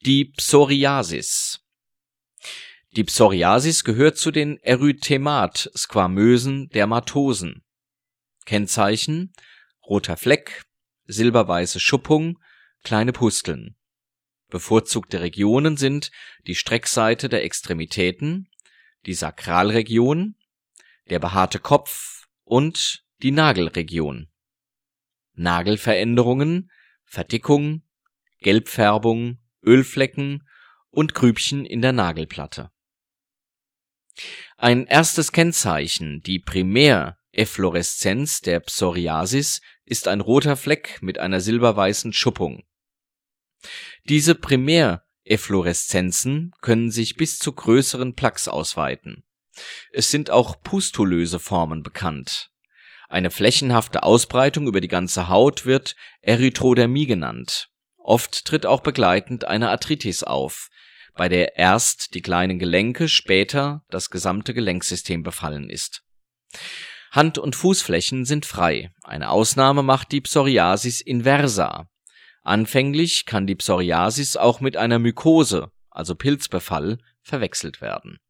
Die Psoriasis. Die Psoriasis gehört zu den erythemat-squamösen Dermatosen. Kennzeichen: roter Fleck, silberweiße Schuppung, kleine Pusteln. Bevorzugte Regionen sind die Streckseite der Extremitäten, die Sakralregion, der behaarte Kopf und die Nagelregion. Nagelveränderungen, Verdickung, Gelbfärbung, Ölflecken und Grübchen in der Nagelplatte. Ein erstes Kennzeichen, die Primäreffloreszenz der Psoriasis, ist ein roter Fleck mit einer silberweißen Schuppung. Diese Primäreffloreszenzen können sich bis zu größeren Plaques ausweiten. Es sind auch pustulöse Formen bekannt. Eine flächenhafte Ausbreitung über die ganze Haut wird Erythrodermie genannt. Oft tritt auch begleitend eine Arthritis auf, bei der erst die kleinen Gelenke, später das gesamte Gelenksystem befallen ist. Hand- und Fußflächen sind frei. Eine Ausnahme macht die Psoriasis inversa. Anfänglich kann die Psoriasis auch mit einer Mykose, also Pilzbefall, verwechselt werden.